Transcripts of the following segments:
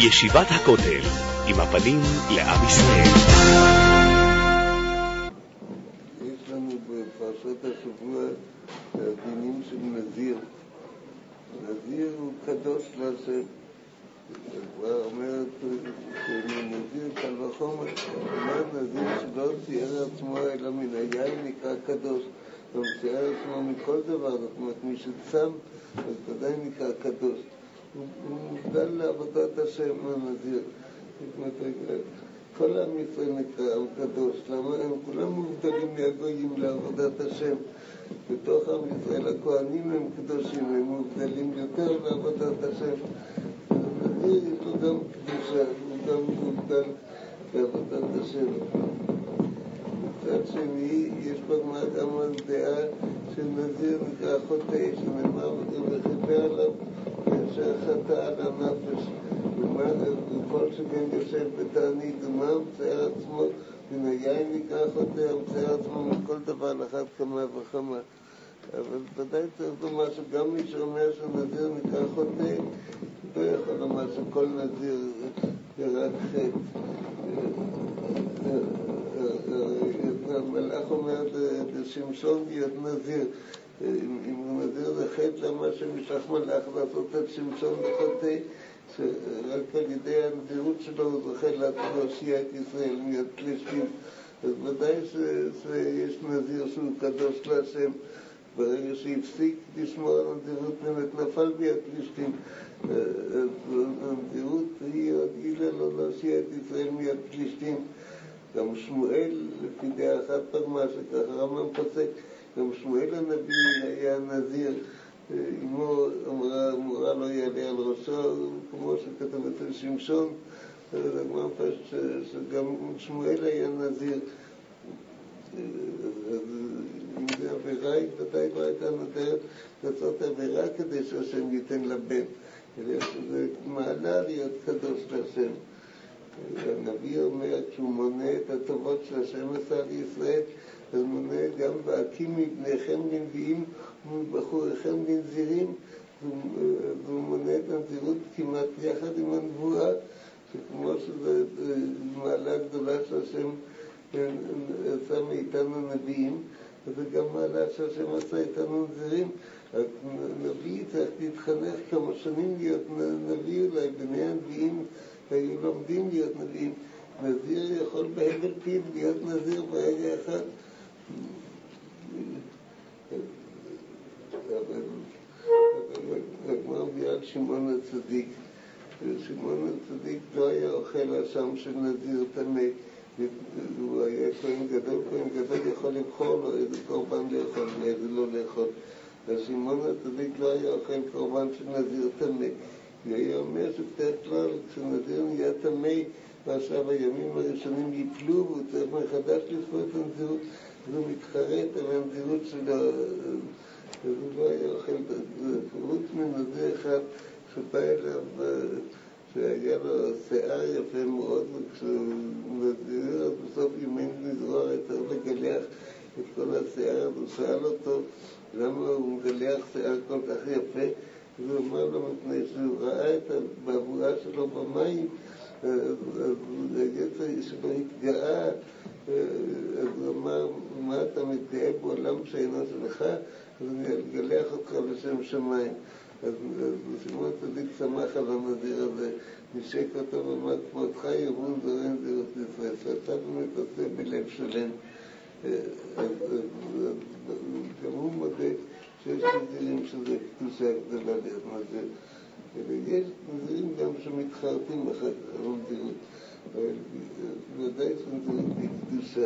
ישיבת הכותל, עם הפנים לעם ישראל. יש לנו בפרשת השבוע הדינים של נזיר. נזיר הוא קדוש להשם. כבר אומרת שנזיר קל וחומר, אומר נזיר שלא צייר עצמו אלא מן היין נקרא קדוש. הוא צייר עצמו מכל דבר, זאת אומרת מי שצם, אז ודאי נקרא קדוש. הוא מובדל לעבודת השם הנזיר. כל עם ישראל נקרא עם קדוש. למה הם כולם מובדלים מהגויים לעבודת השם? בתוך עם ישראל הכהנים הם קדושים, הם מובדלים יותר לעבודת השם. הנזיר יש לו גם קדושה, הוא גם מובדל לעבודת השם. מצד שני, יש בגמרא גם על דעה של נזיר נקרא חוטא, שנאמר וכיפר עליו כאשר חטא על הנפש. וכל שכן יושב בתענית דומם, מצייר עצמו מן היין נקרא חוטא, מצייר עצמו מכל דבר לאחת כמה וכמה. אבל ודאי צריך לומר שגם מי שאומר שנזיר נקרא חוטא, לא יכול לומר שכל נזיר זה רק חטא. המלאך אומר לשמשון להיות נזיר. אם נזיר זה חטא, למה שמשלח מלאך לעשות את שמשון בחוטא, שרק על ידי הנזירות שלו הוא זוכה להושיע את ישראל מיד פלישתים. אז ודאי שיש נזיר שהוא קדוש להשם. ברגע שהפסיק לשמור על הנזירות באמת נפל ביד פלישתים. הנזירות היא עוד גילה לא להושיע את ישראל מיד פלישתים. גם שמואל, לפי דעה אחת פגמה, שככה רמב"ם פוסק, גם שמואל הנביא היה נזיר, אמו אמרה לא יעלה על ראשו, כמו שכתב אצל שמשון, הגמרא פשט שגם שמואל היה נזיר. אם זה עבירה, היא ודאי לא הייתה נדרת לעשות עבירה כדי שהשם ייתן לבן, אלא שזה מעלה להיות קדוש להשם. הנביא אומר, כשהוא מונה את הטובות של השם עשה לישראל, אז מונה גם והקים מבניכם לנביאים ומבחוריכם לנזירים, והוא מונה את הנזירות כמעט יחד עם הנבואה, שכמו שזה מעלה גדולה שהשם עשה מאיתנו נביאים, וזה גם מעלה שהשם עשה איתנו נזירים. הנביא צריך להתחנך כמה שנים להיות נביא, אולי בני הנביאים היו לומדים להיות נביאים. נזיר יכול בהבל פיו להיות נזיר ברגע אחד. הגמרא מביאה על שמעון הצדיק. שמעון הצדיק לא היה אוכל אשם של נזיר טמא. הוא היה כהן גדול יכול לבחור לו איזה קורבן לאכול ואיזה לא לאכול. שמעון הצדיק לא היה אוכל קורבן של נזיר טמא. והיא אומר שבדרך כלל כשנזיר נהיה טמא ועכשיו הימים הראשונים ייפלו והוא צריך מחדש לספור את הנזירות, והוא מתחרט על הנזירות שלו, והוא לא היה אוכל. חוץ מנזיר אחד שבא אליו, שהיה לו שיער יפה מאוד, וכשהוא נזיר אז בסוף ימין נזרוע יותר לגלח את כל השיער, הוא שאל אותו למה הוא מגלח שיער כל כך יפה, והוא אמר לו מפני שהוא ראה את הבבואה שלו במים, היצר שלו התגאה, אז הוא אמר, מה אתה מתגאה בעולם שאינו שלך? אז אני אגלח אותך בשם שמיים. אז שמעון הצדיק שמח על הנזיר הזה, נשק אותו ואמר, כמותך ירבו זרעי נזירות ישראל, שאתה באמת עושה בלב שלם. גם הוא מודה שיש נזירים שזה קדושה גדולה להיות נזיר. ויש נזירים גם שמתחרטים אחר כך על הנזירות, אבל ודאי שנזירות היא קדושה.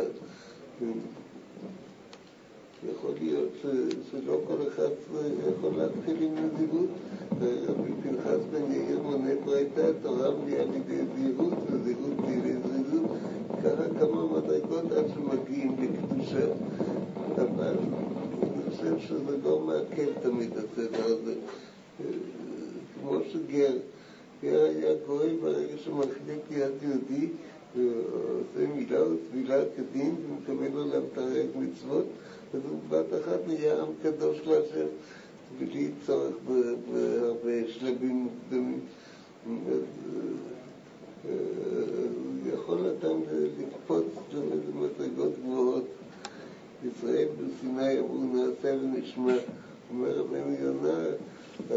יכול להיות שלא כל אחד יכול להתחיל עם נזירות. רבי פנחס בן יאיר מונה ברייתא, תורה מביאה לידי זהירות וזהירות לידי זריזות, ככה כמה מדרגות עד שמגיעים לקדושה. אבל אני חושב שזה לא מעכל תמיד הסדר הזה. כמו שגר היה גוי ברגע שמחליק ליד יהודי ועושה מילה ותפילה כדין ומקבל עליו תרי"ג מצוות, אז הוא בת אחת נהיה עם קדוש להשם בלי צורך בהרבה שלבים מוקדמים.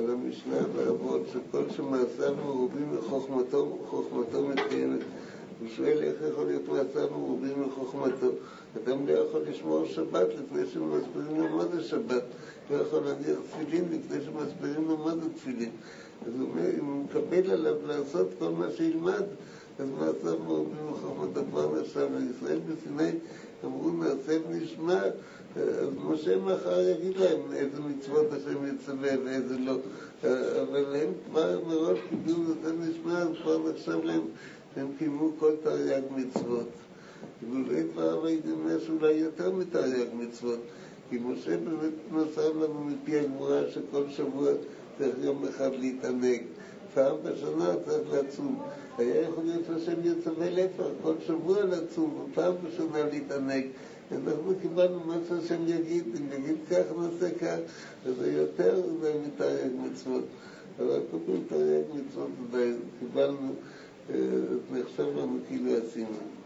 על המשנה באבות, שכל שמעשיו מרובים מחוכמתו מתקיימת. הוא שואל איך יכול להיות מעשיו מרובים מחוכמתו. אדם לא יכול לשמור שבת לפני שמסבירים לו מה זה שבת. לא יכול להניח תפילין לפני שמסבירים לו מה זה תפילין. אז הוא אומר, אם הוא מקבל עליו לעשות כל מה שילמד, אז מעשיו מרובים מחוכמתו כבר נחשב. לישראל בסיני אמרו נעשה ונשמע, אז משה מחר יגיד להם איזה מצוות השם יצווה ואיזה לא. אבל הם כבר מראש קיבלו נעשה ונשמע, אז כבר נחשב להם שהם קיימו כל תרי"ג מצוות. ואולי כבר יש אולי יותר מתרי"ג מצוות, כי משה באמת מסר לנו מפי הגמרא שכל שבוע צריך יום אחד להתענג. פעם בשנה צריך לצום. היה יכול להיות שהשם יצווה להפך, כל שבוע לצום, ופעם בשנה להתענג. אנחנו קיבלנו מה שהשם יגיד, אם יגיד כך נעשה כך, אז זה יותר מתרי"ג מצוות. אבל כל תרי"ג מצוות קיבלנו, נחשב לנו כאילו עשינו.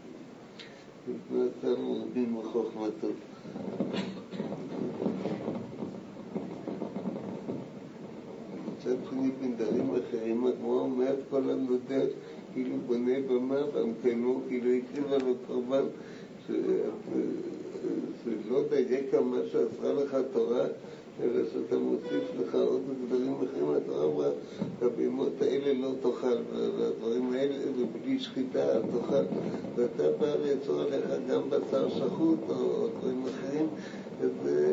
נתנו רבים מחוכמתו. מצד שני בנדרים אחרים, הגמרא אומרת כל הנודר כאילו בונה במה והמקיימו כאילו הקריב עליו קורבן שלא דייק מה שאסרה לך תורה, אלא שאתה מוסיף לך עוד דברים אחרים. התורה אמרה, הבהמות האלה לא תאכל, והדברים האלה, ובלי שחיטה תאכל. ואתה בא לאסור עליך גם בשר שחוט או דברים אחרים, אז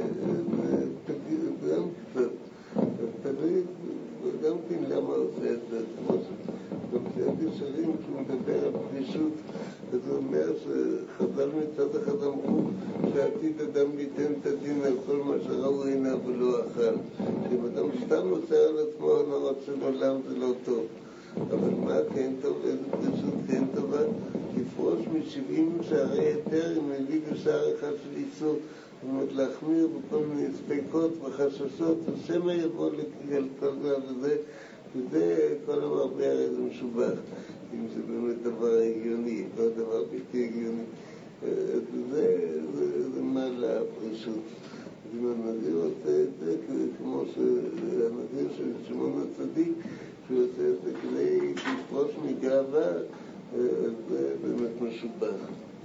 גם קצת. תלוי גם כן למה עושה את זה. כמו שבפסקת ישרים, כשהוא מדבר על פרישות, אז הוא אומר שחז"ל מצד אחד אמרו שעתיד אדם ליתן את הדין על כל מה שראו עיניו ולא אכל. אם אדם סתם נוסע על עצמו הנאות של עולם זה לא טוב. אבל מה כן טוב? איזה פרישות כן טובה? לפרוש מ70 שערי היתר אם מביא בשער אחד של איסור. זאת אומרת להחמיר בכל מיני ספקות וחששות, ושמא יבוא על כל זה וזה כל המרבה הרי זה משובח. אם זה באמת דבר הגיוני, לא דבר בלתי הגיוני. זה מעלה הפרישות. אז אם הנביא עושה את זה, כמו שהנביא של שמעון הצדיק, שהוא עושה את זה כדי לפרוש מגאווה, זה באמת משובח.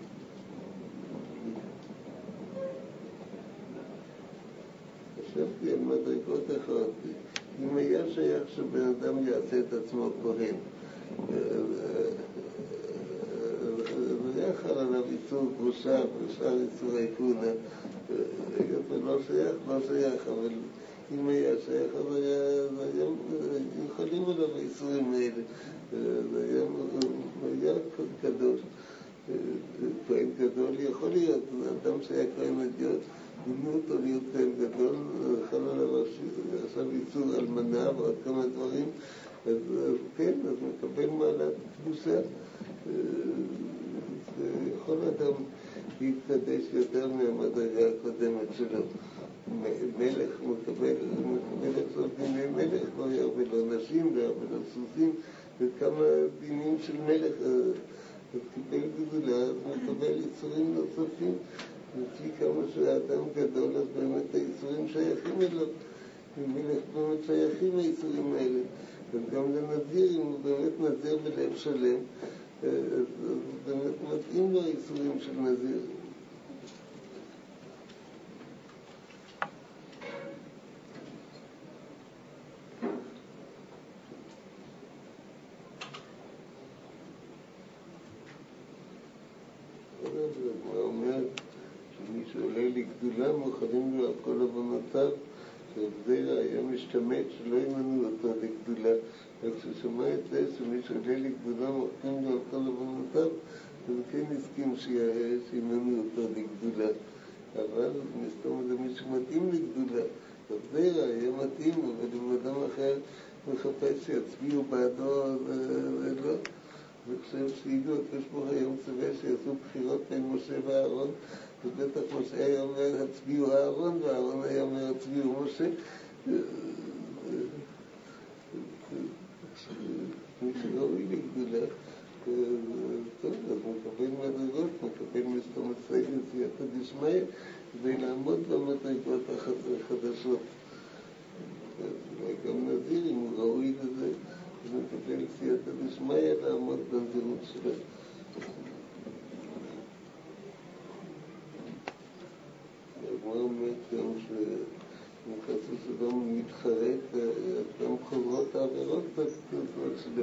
חשבתי על מדרגות אחרות. אם היה שייך שבן אדם יעשה את עצמו כהן, ויחל עליו איסור קרושה ושאר איסורי כהונה, לא שייך, אבל אם היה שייך, אז היה יכולים עליו האיסורים האלה. זה היה קדוש. כהן גדול יכול להיות, אדם שהיה כהן אדיוט, דימו אותו להיות כהן גדול, חל עליו עכשיו איסור אלמנה ועוד כמה דברים, אז כן, אז מקבל מעלת קדושה. יכול אדם להתקדש יותר מהמדרגה הקודמת שלו. מלך מקבל אצלו דיני מלך, לא ירבה לו נשים, לא ירבה לו סוסים, וכמה דינים של מלך, אז קיבל גדולה, אז מקבל איסורים נוספים. לפי כמה שהאדם גדול, אז באמת האיסורים שייכים אליו. ומלך באמת שייכים האיסורים האלה. אז גם לנזיר, אם הוא באמת נזיר בלב שלם, אז באמת מתאים לו האיסורים של נזיר. הוא אומר שמי שעולה לגדולה מוכנים לו על כל עוונותיו, שהבדל היה משתמט שלא ימנו אותו לגדולה. וכששמע את זה שמי שעולה לגדולה מוכנים לו על כל עוונותיו, אז כן הסכים שימנו אותו לגדולה. אבל מסתום זה מי שמתאים לגדולה. הבדל היה מתאים, אבל אם אדם אחר מחפש שיצביעו בעדו ולא. וחושב שהגיעו את משפוך היום צווה שיעשו בחירות בין משה ואהרון, ובטח משה היה אומר הצביעו אהרון, ואהרון היה אומר הצביעו משה. מי שראוי לגדולה, טוב, אז מקבל מדרגות, מקבל מסתום הסייגת סייעתא דשמיא, כדי לעמוד במדרגות החדשות. גם נזיר שלו. הגמרא אומרת גם שחצי סדום מתחרט, גם חוזרות העבירות בקטנות שלו.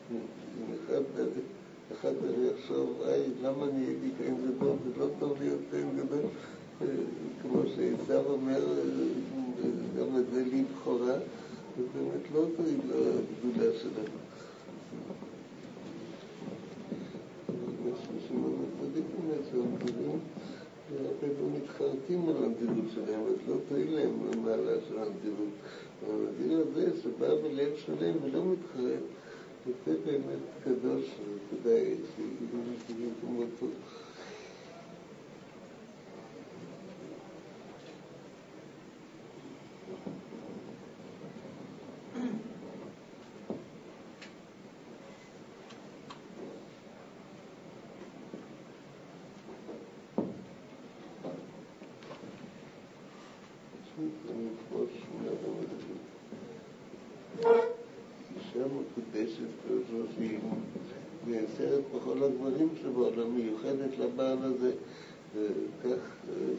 אחד יחשוב, למה אני הייתי כהן גדול, זה לא טוב להיות כהן גדול, כמו שעשיו אומר, גם את זה לי בכורה, זה באמת לא טוב לגדולה שלנו. שמעון הצדיק אומר שהנדירים, הרבה לא מתחרטים על הנדירות שלהם, אז לא תועיל להם המעלה של הנדירות. הנדיר הזה שבא בלב שלם ולא מתחרט, זה באמת קדוש, כדאי שיהיו כמותו. אישה מקודשת שהיא נאסרת בכל הדברים שבעולם, מיוחדת לבעל הזה, וכך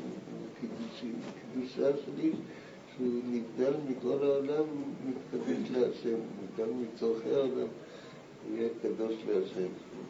קידושה של איש שהוא נבדל מכל העולם, מתקדש להשם, נבדל מצורכי העולם, הוא יהיה קדוש להשם.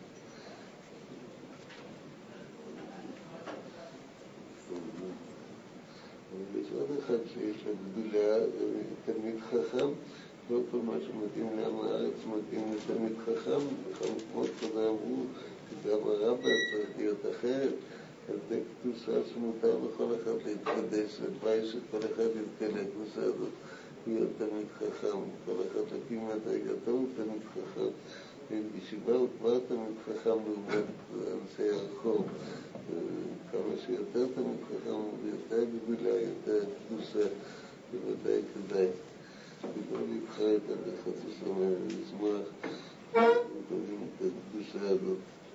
יש עוד אחד שיש לה גדולה, תלמיד חכם, לא כל מה שמתאים לעם הארץ מתאים לתלמיד חכם, וכמות כזה אמרו, גם הרבה צריך להיות אחרת, אז זה קדושה שמותר לכל אחד להתקדש, הלוואי שכל אחד יזכה לקדושה הזאת, להיות תלמיד חכם, כל אחד לפי מדרגתו הוא תלמיד חכם, בישיבה הוא כבר תלמיד חכם לעומת אנשי הרחוב, כמה שיותר תלמיד חכם ויותר גדולה, יותר קדושה, בוודאי כדאי. ולא להתחרט על זה, חצי שאומר, לשמוח, וקוראים את הקדושה הזאת.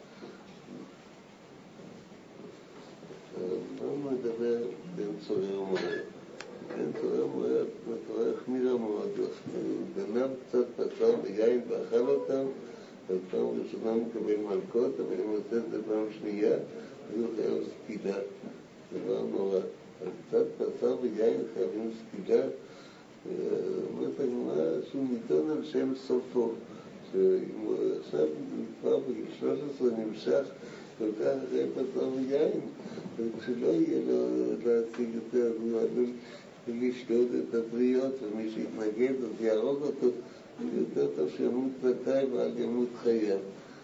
הרמב"ם מדבר בן צורר ומורה. בן צורר ומורה, התורה החמירה מאוד, גנב קצת בשר ויין ואכל אותם, אז פעם ראשונה מקבל מלכות, אבל אם עושה את זה פעם שנייה, אז הוא חייב סקילה, דבר נורא. אז קצת בשר ויין חייבים סקילה, אומרת הגמרא שהוא נידון על שם סופו, שאם הוא עכשיו כבר בגיל 13 נמשך כל כך אחרי בשר ויין, וכשלא יהיה לו להציג יותר, הוא עלול לשדוד את הבריות, ומי שיתנגד אז יהרוג אותו, יותר טוב שימות זכאי ועל ימות חייו.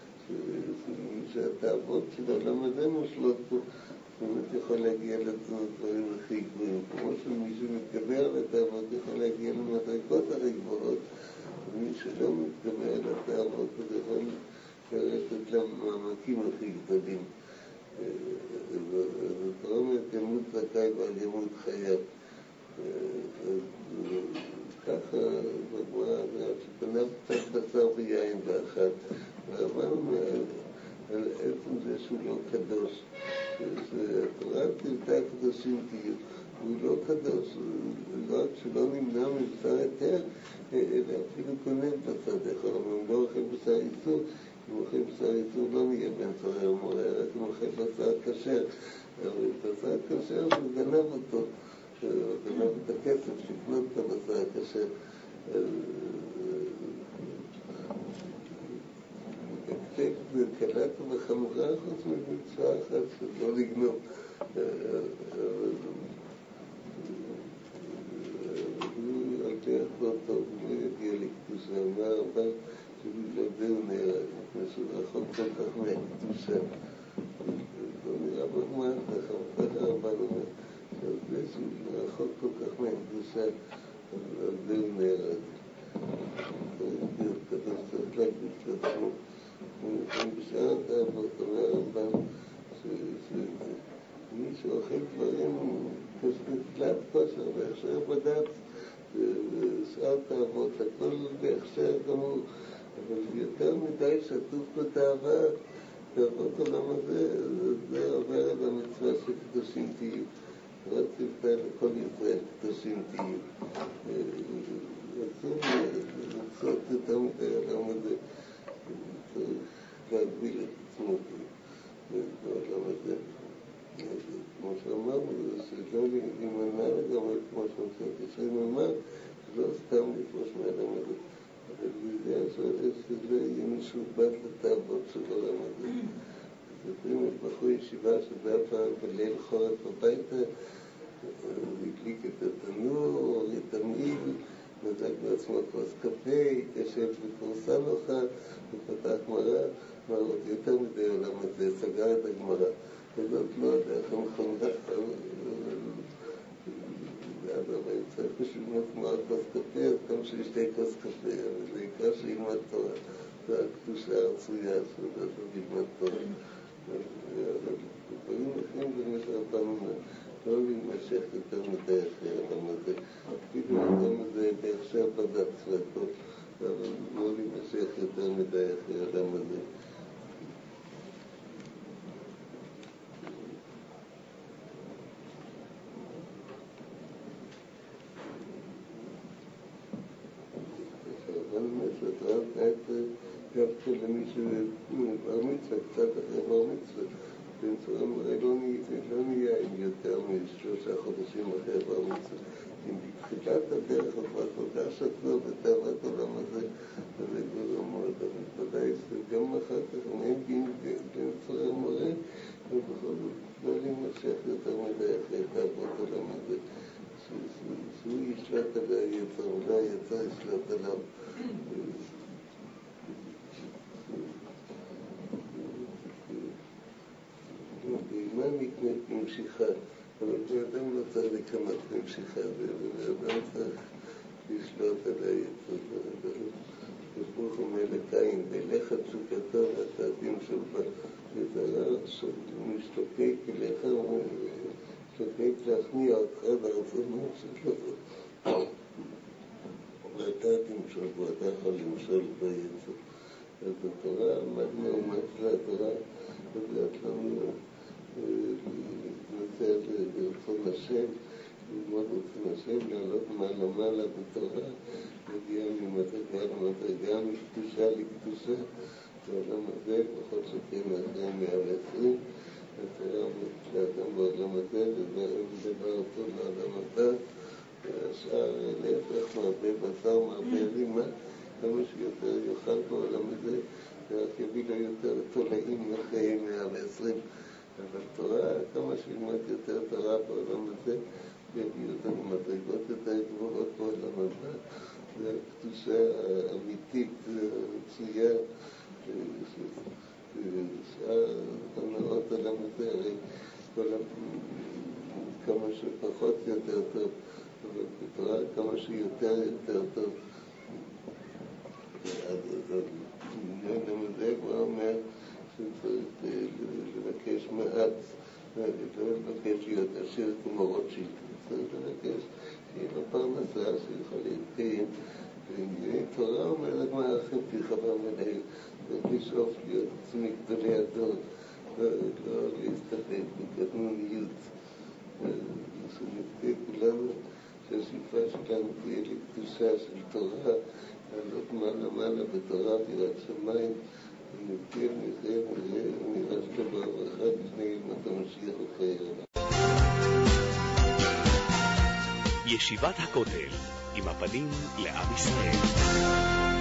שהתאוות של העולם הזה מושלות פה, באמת יכול להגיע לדברים הכי גבוהים, כמו שמי שמתגבר על התאוות יכול להגיע למדרגות הכי גבוהות, ומי שלא מתגבר על התאוות אז יכול לרשת למעמקים הכי גדולים. זאת אומרת, ימות זכאי ועל ימות חייו. ככה בגמרא שגנב קצת בשר ויין באחד, והרמב"ם אומר על עצם זה שהוא לא קדוש, שהתורה תלתה קדושים תהיו, הוא לא קדוש, לא רק שלא נמנע מבשר היתר, אלא אפילו קונה בשר דרך העולם, אם לא אוכל בשר איסור, אם אוכל בשר איסור לא נהיה בן צורר ומורה, רק אם אוכל בשר כשר, אבל בשר כשר שהוא גנב אותו, גנב את הכסף לקנות את הבשר הכשר. קלת וחמורה חוץ ממצווה אחת של לא לגנוב. הוא על פי אכלות טוב, הוא לא יגיע לקדושה, אמר הרמב"ם שבגללו הוא נהרג, מפני שהוא רחוק כל כך מהקדושה. לא נראה בגמרא ככה, ככה הרמב"ם אומר, שזה שהוא רחוק כל כך מהקדושה, על זה הוא נהרג. קדוש צריך להגביל את עצמו. בשאר התאוות אומר הרמב"ם שמי שאוכל דברים כתלת כושר בהכשר בד"ץ, בשאר תאוות הכל בהכשר גמור, אבל יותר מדי שטוף בתאווה, תאוות עולם הזה, זה עובר על המצווה שקדושים תהיו. לא צוותה לכל ישראל קדושים תהיו. רצו לצות יותר מדי העולם הזה, צריך להגביל את מצוות ישראל נאמר, לא סתם לפרוש מהלמד. אבל זה הסוד שזה יהיה משובט לתאבות של העולם הזה. זוכרים את בחור ישיבה שבא פעם בליל חורף הביתה, הדליק את התנור, הוריד תמעיל, נדק בעצמו כוס קפה, התיישב בכורסה נוחה, ופתח גמרא, אמר עוד יותר מדי עולם הזה, סגר את הגמרא. וזאת לא יודע איך המכונה, אבל צריך בשביל לגמור כוס קפה, אז גם שישתה כוס קפה, אבל זה עיקר שילמד תורה. זו הקדושה הרצויה של ללמוד תורה. אבל דברים אחרים באמת רבנו לא להימשך יותר מדי אחרי העולם הזה. אפילו העולם הזה בהכשר בד"ץ והכל, אבל לא להימשך יותר מדי אחרי העולם הזה. אבל התורה נתנה גם למי שבר מצווה, קצת אחרי בר מצווה. בן צורה מראה לא נהיה עם יותר מ3 חודשים אחרי בר מצווה. אם בתחילת הדרך כבר כל כך שקלו בתאוות עולם הזה, אז זה כבר אמרת, אבל ודאי גם אחר כך נהגים בן צורה מראה, ובכל זאת לא להימשך יותר מדי אחרי תאוות עולם הזה. שהוא ישלט על היצר, אולי היצר ישלט עליו. בהמה נקנית במשיכה, אבל באדם לא צריך לקנות במשיכה, ובאדם צריך לשלוט על היצר. ברוך הוא מלך קין, ולך תשוקתו והצעדים שלך, וזה משתוקק אליך, משתוקק להכניע אותך לרצונות שלו. ואתה תמשול בו, אתה יכול למשול ביצר. אז התורה, מה זה התורה? וזה לנו להתנצל ברצון השם, ללמוד רצון השם, לעלות מעלה בתורה, להגיע ממדרגה למדרגה, מקדושה לקדושה, בעולם הזה, פחות שכן אחרי 120, התורה אומרת לאדם בעולם הזה, ובדבר אותו לעולם הבא, והשאר להפך, מרבה בשר, מרבה רימה, כמה שיותר יאכל בעולם הזה, ורק יביא לו יותר תולעים אחרי 120. אבל תורה, כמה שילמד יותר תורה בעולם הזה, יביא אותנו מדרגות יותר גבוהות בעולם הזה. זה הקדושה האמיתית, הרצויה, שאר הנאות עולם הזה, הרי כמה שפחות יותר טוב, אבל בתורה כמה שיותר טוב. אז העניין הזה כבר אומר שצריך לבקש מעט, לא לבקש להיות עשיר כמו רוטשילד, צריך לבקש שיהיה לו פרנסה שיכול להתקיים. וענייני תורה אומר לגמרא חפצי חבר מנהל, צריך לשאוף להיות מגדולי הדור, לא להסתפק בקטנוניות. שנזכה כולנו שהשאיפה שלנו תהיה לקדושה של תורה, לעלות מעלה בתורה ויראת שמיים, ונזכה נראה ונראה שלמה וברכה לפני ימות המשיח וחיי העולם. ישיבת הכותל, עם הפנים לעם ישראל.